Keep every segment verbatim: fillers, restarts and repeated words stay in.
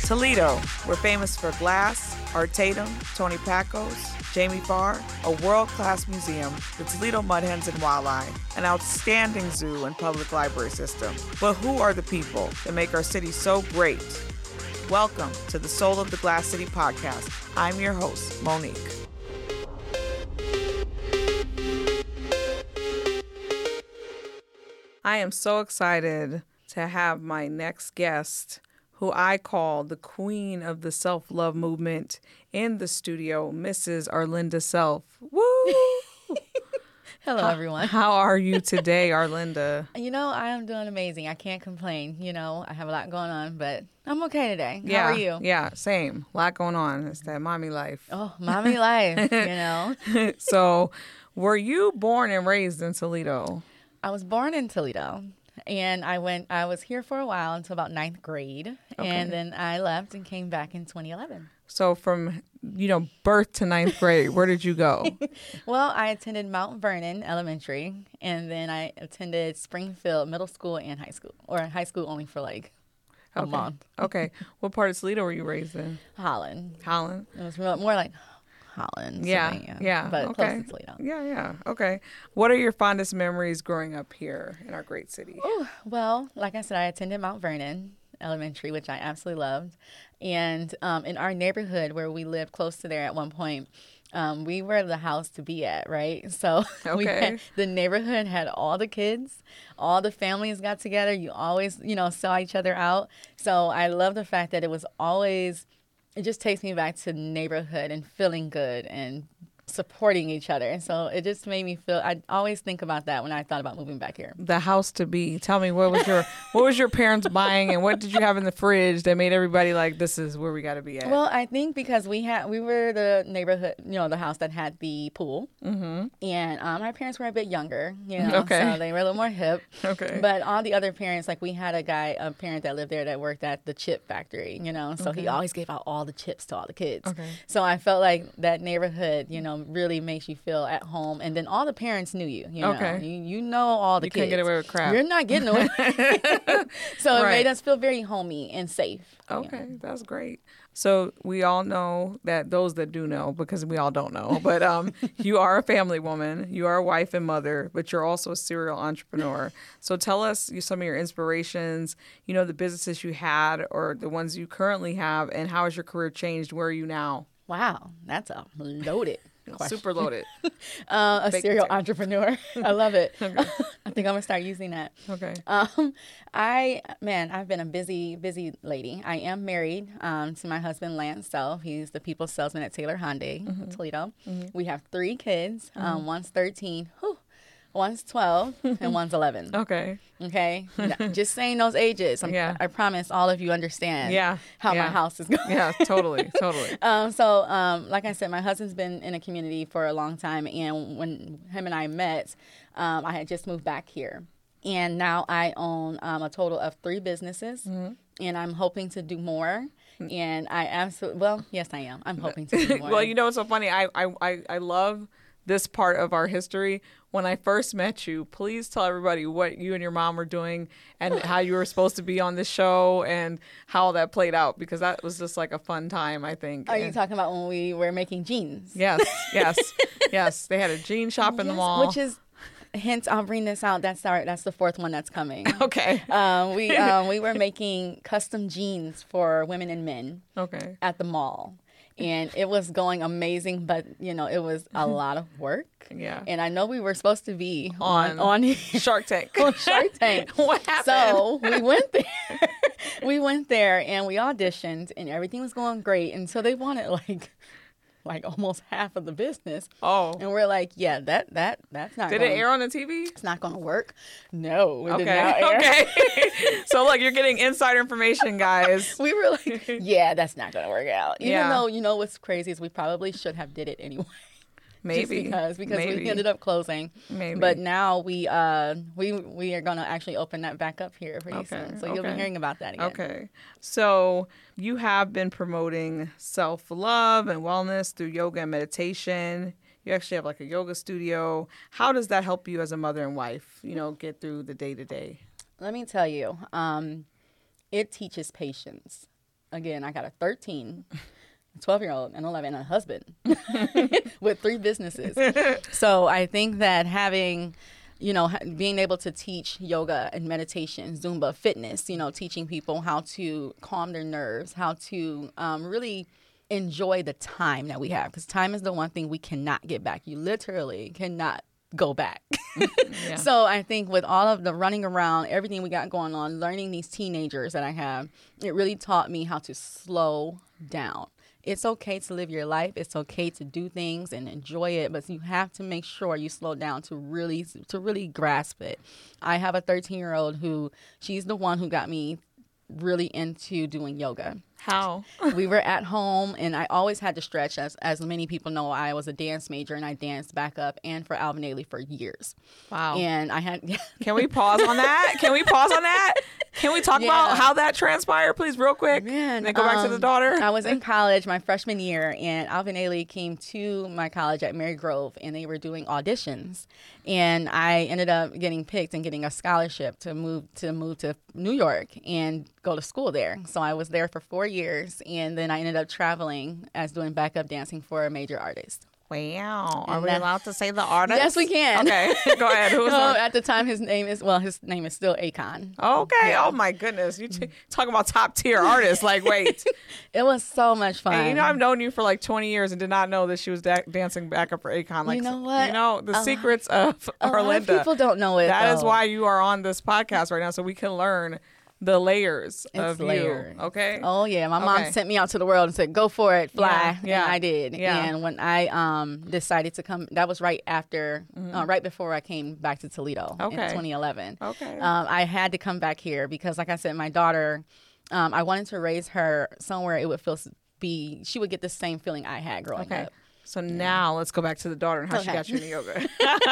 Toledo, we're famous for Glass, Art Tatum, Tony Pacos, Jamie Farr, a world-class museum, the Toledo Mud Hens and Walleye, an outstanding zoo and public library system. But who are the people that make our city so great? Welcome to the Soul of the Glass City podcast. I'm your host, Monique. I am so excited to have my next guest, who I call the queen of the self-love movement, in the studio, Missus Arlinda Self. Woo! Hello, everyone. How are you today, Arlinda? You know, I am doing amazing. I can't complain. You know, I have a lot going on, but I'm okay today. How Yeah, are you? Yeah, same. A lot going on. It's that mommy life. Oh, mommy life, you know. So, were you born and raised in Toledo? I was born in Toledo. And I went, I was here for a while until about ninth grade. Okay. And then I left and came back in twenty eleven. So from, you know, birth to ninth grade, where did you go? Well, I attended Mount Vernon Elementary. And then I attended Springfield Middle School and high school. Or high school only for like a okay. month. Okay. What part of Toledo were you raised in? Holland. Holland? It was more like Holland, yeah, Savannah, yeah, but okay. close to Toledo. Yeah, yeah, okay. What are your fondest memories growing up here in our great city? Ooh, well, like I said, I attended Mount Vernon Elementary, which I absolutely loved. And um, in our neighborhood where we lived close to there at one point, um, we were the house to be at, right? So okay. we had, the neighborhood had all the kids, all the families got together. You always, you know, saw each other out. So I love the fact that it was always... It just takes me back to neighborhood and feeling good and supporting each other. And so it just made me feel, I always think about that when I thought about moving back here. The house to be. Tell me, what was your what was your parents buying, and what did you have in the fridge that made everybody like, this is where we got to be at? Well, I think because we had, we were the neighborhood, you know, the house that had the pool. Mm-hmm. And um, my parents were a bit younger, you know, okay. so they were a little more hip. Okay. But all the other parents, like we had a guy, a parent that lived there that worked at the chip factory, you know, so okay. he always gave out all the chips to all the kids. Okay. So I felt like that neighborhood, you know, really makes you feel at home, and then all the parents knew you. You know, okay. you, you know all the you kids. You can't get away with crap. You're not getting away. So it right. made us feel very homey and safe. Okay, you know? That's great. So we all know that, those that do know, because we all don't know, but um, you are a family woman, you are a wife and mother, but you're also a serial entrepreneur. So tell us some of your inspirations, you know, the businesses you had or the ones you currently have, and how has your career changed? Where are you now? Wow, that's a loaded question. Super loaded. uh, a Big serial potato. entrepreneur. I love it. Okay. I think I'm gonna start using that. Okay. Um, I man, I've been a busy, busy lady. I am married um, to my husband Lance Self. He's the people salesman at Taylor Hyundai, mm-hmm. in Toledo. Mm-hmm. We have three kids. Mm-hmm. Um, one's thirteen. Whew. One's twelve and one's eleven. Okay. Okay. Just saying those ages. I'm, yeah. I promise all of you understand yeah. how yeah. my house is going. Yeah, totally. Totally. um, so, um, like I said, my husband's been in a community for a long time. And when him and I met, um, I had just moved back here. And now I own um, a total of three businesses. Mm-hmm. And I'm hoping to do more. And I absolutely, well, yes, I am. I'm hoping to do more. Well, you know, it's so funny. I, I, I, I love this part of our history. When I first met you, please tell everybody what you and your mom were doing and how you were supposed to be on this show and how all that played out, because that was just like a fun time, I think. Are and, you talking about when we were making jeans? Yes, yes, yes. They had a jean shop in yes, the mall. Which is, hence, I'll bring this out. That's our, that's the fourth one that's coming. Okay. Um, we um, we were making custom jeans for women and men. Okay. At the mall. And it was going amazing, but, you know, it was a lot of work. Yeah. And I know we were supposed to be on, on, on Shark Tank. on Shark Tank. What happened? So we went there. we went there and we auditioned and everything was going great. And so they wanted like like almost half of the business. Oh. And we're like, yeah, that that that's not Did gonna, it air on the T V? It's not going to work. No, it okay. did not air. Okay. So look, you're getting insider information, guys. We were like, yeah, that's not going to work out. Even yeah. though, you know, what's crazy is we probably should have did it anyway. Maybe Just because because Maybe. we ended up closing. Maybe. But now we uh we we are gonna actually open that back up here pretty okay. soon. So okay. you'll be hearing about that again. Okay. So you have been promoting self-love and wellness through yoga and meditation. You actually have like a yoga studio. How does that help you as a mother and wife, you know, get through the day to day? Let me tell you, um, it teaches patience. again, I got a thirteen, twelve year old, and eleven, and a husband with three businesses. So I think that having, you know, being able to teach yoga and meditation, Zumba, fitness, you know, teaching people how to calm their nerves, how to um, really enjoy the time that we have, because time is the one thing we cannot get back. You literally cannot go back. Yeah. So I think with all of the running around, everything we got going on, learning these teenagers that I have, it really taught me how to slow down. It's okay to live your life. It's okay to do things and enjoy it, but you have to make sure you slow down to really to really grasp it. I have a thirteen-year-old who, she's the one who got me really into doing yoga. How? We were at home, and I always had to stretch. As as many people know, I was a dance major, and I danced backup and for Alvin Ailey for years. Wow. And I had... Can we pause on that? Can we pause on that? Can we talk yeah. about how that transpired, please, real quick? Man, and then go back um, to the daughter. I was in college my freshman year, and Alvin Ailey came to my college at Mary Grove, and they were doing auditions. And I ended up getting picked and getting a scholarship to move to move to New York and go to school there. So I was there for four years, and then I ended up traveling as doing backup dancing for a major artist. Wow. Are And we that- allowed to say the artist? Yes, we can. Okay, go ahead. Who was No, that? at the time, his name is, well, his name is still Akon. Okay. Yeah. Oh, my goodness. You t- talking about top tier artists. Like, wait. It was so much fun. And you know, I've known you for like twenty years and did not know that she was da- dancing backup for Akon. Like, You know what? You know, the A secrets of a lot of Arlinda. people don't know it, That is though. why you are on this podcast right now, so we can learn the layers of It's layers. you. Okay. Oh yeah, my mom Okay. sent me out to the world and said, "Go for it, fly." Yeah, yeah. And I did. Yeah. And when I um decided to come, that was right after, Mm-hmm. uh, right before I came back to Toledo Okay. in twenty eleven. Okay. Um, I had to come back here because, like I said, my daughter, um, I wanted to raise her somewhere it would feel be she would get the same feeling I had growing Okay. up. So now let's go back to the daughter and how she Okay. got you into yoga.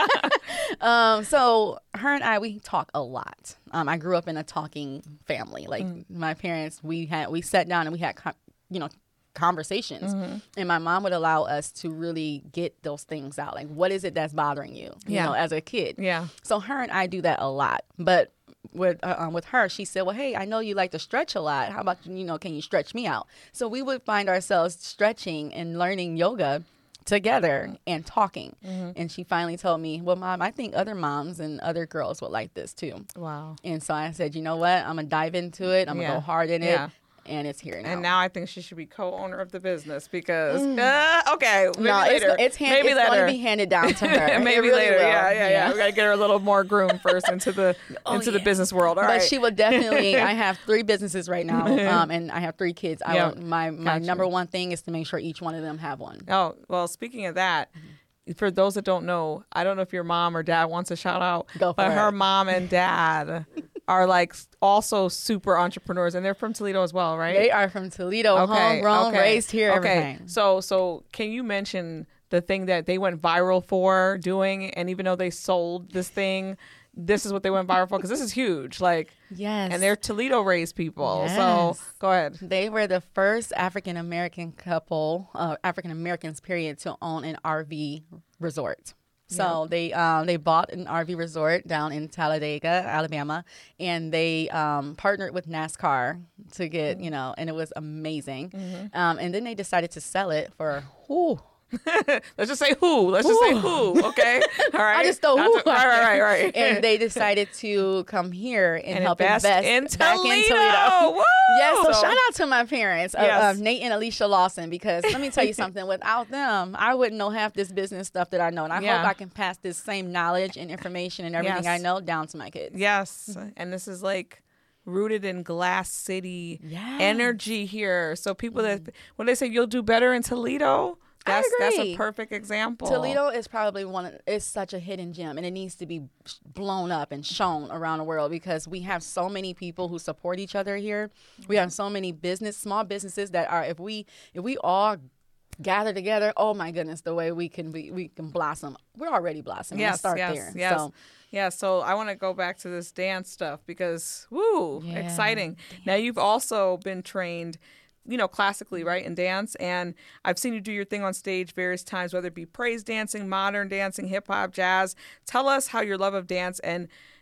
Um, so her and I, we talk a lot. Um, I grew up in a talking family. Like my parents, we had we sat down and we had, co- you know, conversations. Mm-hmm. And my mom would allow us to really get those things out. Like, what is it that's bothering you? You Yeah. know, as a kid. Yeah. So her and I do that a lot. But with uh, um, with her, she said, "Well, hey, I know you like to stretch a lot. How about you know, can you stretch me out?" So we would find ourselves stretching and learning yoga together and talking. Mm-hmm. And she finally told me, "Well, Mom, I think other moms and other girls would like this too." Wow. And so I said, "You know what? I'm gonna dive into it. I'm Yeah. gonna go hard in Yeah. it." And it's here now. And now I think she should be co-owner of the business because uh, okay, maybe no, it's, later. it's, hand, maybe it's later. going to be handed down to her. maybe It really later. will. Yeah, yeah, yeah, We gotta get her a little more groomed first into the Oh, into the yeah. business world. All but right. she will definitely. I have three businesses right now, um, and I have three kids. I Yeah. will, my my Gotcha. number one thing is to make sure each one of them have one. Oh, well, speaking of that, for those that don't know, I don't know if your mom or dad wants a shout out, Go for but her it. mom and dad are like also super entrepreneurs, and they're from Toledo as well, right? They are from Toledo, homegrown, raised here, Okay. everything. So, so can you mention the thing that they went viral for doing, and even though they sold this thing, this is what they went viral for because this is huge, like, Yes. and they're Toledo raised people. Yes. So go ahead. They were the first African American couple, uh, African Americans, period, to own an R V resort. So they um, they bought an R V resort down in Talladega, Alabama, and they um, partnered with NASCAR to get, you know, and it was amazing. Mm-hmm. Um, and then they decided to sell it for, whew, Let's just say who. Let's just say Ooh. who. Okay. All right. I just throw That's who a- right, right, right, right. And they decided to come here and, And help invest invest, in back Toledo. in Toledo. Woo! Yes, so So- shout out to my parents, uh, Yes. uh, Nate and Alicia Lawson, because let me tell you something. Without them, I wouldn't know half this business stuff that I know, and I Yeah. hope I can pass this same knowledge and information and everything Yes. I know down to my kids. Yes. And this is like rooted in Glass City Yes. energy here. So people that when they say you'll do better in Toledo, I that's that's a agree. perfect example. Toledo is probably one of, it's such a hidden gem, and it needs to be blown up and shown around the world because we have so many people who support each other here. We have so many business, small businesses that are, if we if we all gather together, oh my goodness, the way we can be, we can blossom. We're already blossoming. Let's Yes, start yes, there. yes. So, Yeah, so I want to go back to this dance stuff because, woo, Yeah, exciting. Now, you've also been trained, you know, classically, right, in dance. And I've seen you do your thing on stage various times, whether it be praise dancing, modern dancing, hip hop, jazz. Tell us how your love of dance and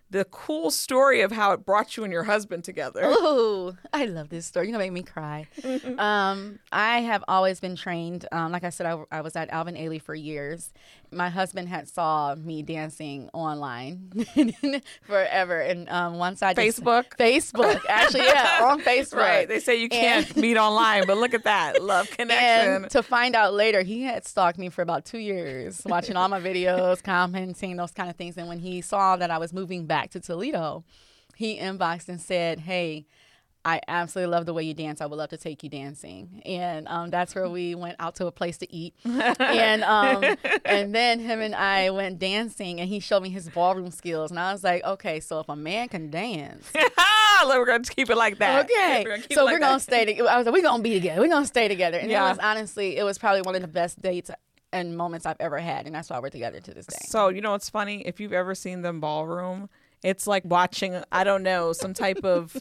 the cool story of how it brought you and your husband together. Oh, I love this story. You're going to make me cry. um, I have always been trained. Um, like I said, I, I was at Alvin Ailey for years. My husband had saw me dancing online forever. And um, once I just... Facebook? Facebook. Actually, yeah, on Facebook. Right. They say you can't And- meet online, but look at that. Love connection. And to find out later, he had stalked me for about two years, watching all my videos, commenting, those kind of things. And when he saw that I was moving back to Toledo, he inboxed and said, hey, I absolutely love the way you dance. I would love to take you dancing. And um, that's where we went out to a place to eat. and um, and then him and I went dancing, and he showed me his ballroom skills. And I was like, okay, so if a man can dance. We're going to keep it like that. Okay. We're gonna keep so it like we're going that. to stay together. I was like, we're going to be together. We're going to stay together. And Yeah. it was honestly, it was probably one of the best dates and moments I've ever had. And that's why we're together to this day. So, you know what's funny? If you've ever seen them ballroom, it's like watching, I don't know, some type of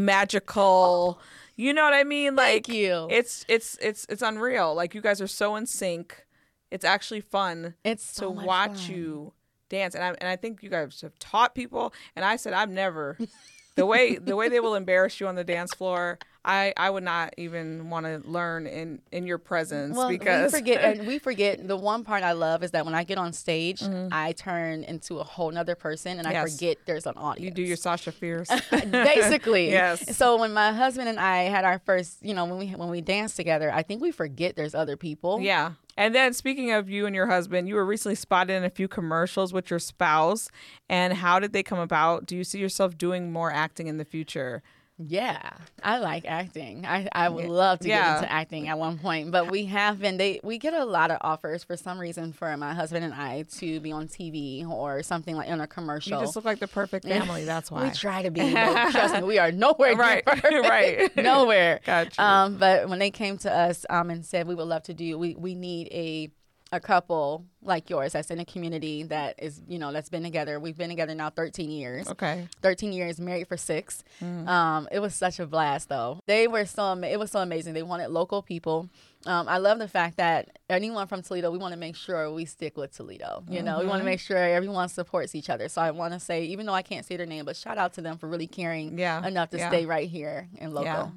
magical, you know what I mean? Like, Thank you. It's it's it's it's unreal. Like, you guys are so in sync. It's actually fun It's to so much watch fun. you dance. And I and I think you guys have taught people. And I said, I've never the way the way they will embarrass you on the dance floor. I, I would not even want to learn in, in your presence Well, because we forget, and we forget the one part I love is that when I get on stage, I turn into a whole nother person, and I Yes. forget there's an audience. you do your Sasha Fierce. Basically. Yes. So when my husband and I had our first, you know, when we when we danced together, I think we forget there's other people. Yeah. And then speaking of you and your husband, you were recently spotted in a few commercials with your spouse. And how did they come about? Do you see yourself doing more acting in the future? Yeah, I like acting. I, I would love to Yeah. get into acting at one point, but we have been, they, we get a lot of offers for some reason for my husband and I to be on T V or something like in a commercial. You just look like the perfect family. That's why. We try to be, but trust me, we are nowhere near Right, perfect. right. Nowhere. Got you. Um, but when they came to us um, and said we would love to do, we, we need a a couple like yours that's in a community that is, you know, that's been together. We've been together now thirteen years. Okay. thirteen years, married for six. Mm. Um, it was such a blast, though. They were so, ama- it was so amazing. They wanted local people. Um, I love the fact that anyone from Toledo, we want to make sure we stick with Toledo. You know, we want to make sure everyone supports each other. So I want to say, even though I can't say their name, but shout out to them for really caring Yeah, enough to yeah. stay right here and local. Yeah.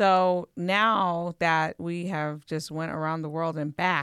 So now that we have just went around the world and back,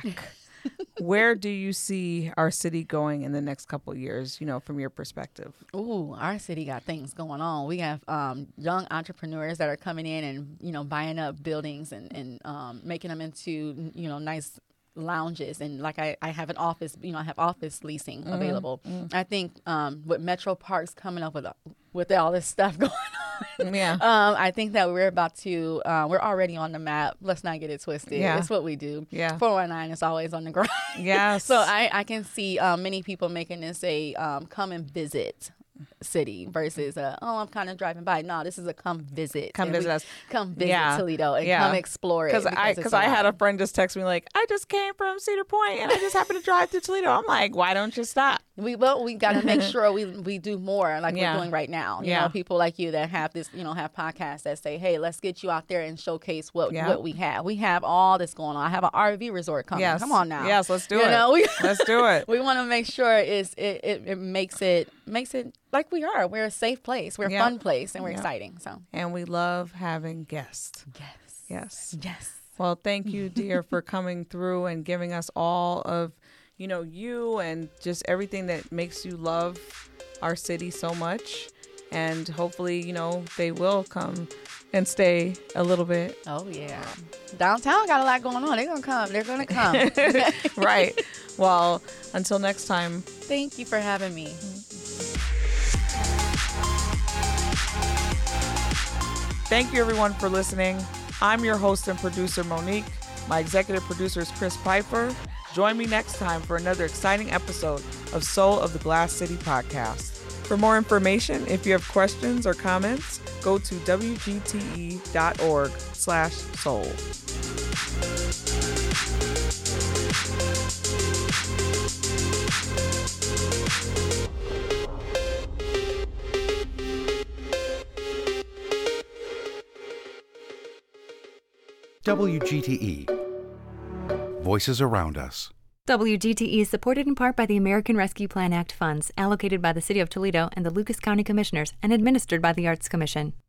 where do you see our city going in the next couple of years, you know, from your perspective? Ooh, our city got things going on. We have um, young entrepreneurs that are coming in and, you know, buying up buildings and, and um, making them into, you know, nice lounges. And like I, I have an office, you know, I have office leasing Mm-hmm. available. I think um, with Metro Parks coming up with, with all this stuff going on, Yeah. um, I think that we're about to, uh, we're already on the map. Let's not get it twisted. Yeah. It's what we do. Yeah. four one nine is always on the grind. Yes. So I, I can see um, many people making this a um, come and visit city versus a, oh, I'm kind of driving by. No, this is a come visit. Come And visit we- us. Come visit Yeah. Toledo and Yeah. come explore it. Because I, it's because a I had lot. a friend just text me like, I just came from Cedar Point and I just happened to drive through Toledo. I'm like, why don't you stop? We well, we got to make sure we we do more like Yeah. we're doing right now. You Yeah. know, people like you that have this, you know, have podcasts that say, hey, let's get you out there and showcase what Yeah. what we have. We have all this going on. I have an R V resort coming. Yes. Come on now. Yes, let's do you it. Know, we, Let's do it. we want to make sure it's it, it, it makes it makes it like we are. We're a safe place. We're a Yeah. fun place, and we're Yeah. exciting. So And we love having guests. yes, Yes. yes. Well, thank you, dear, for coming through and giving us all of, you know, you and just everything that makes you love our city so much. And hopefully, you know, they will come and stay a little bit. Oh yeah, downtown got a lot going on. They're gonna come. They're gonna come. Right. Well, until next time. Thank you for having me. Thank you, everyone, for listening. I'm your host and producer, Monique. My executive producer is Chris Pfeiffer. Join me next time for another exciting episode of Soul of the Glass City podcast. For more information, if you have questions or comments, go to W G T E dot org slash soul. W G T E. Voices around us. W G T E is supported in part by the American Rescue Plan Act funds allocated by the City of Toledo and the Lucas County Commissioners and administered by the Arts Commission.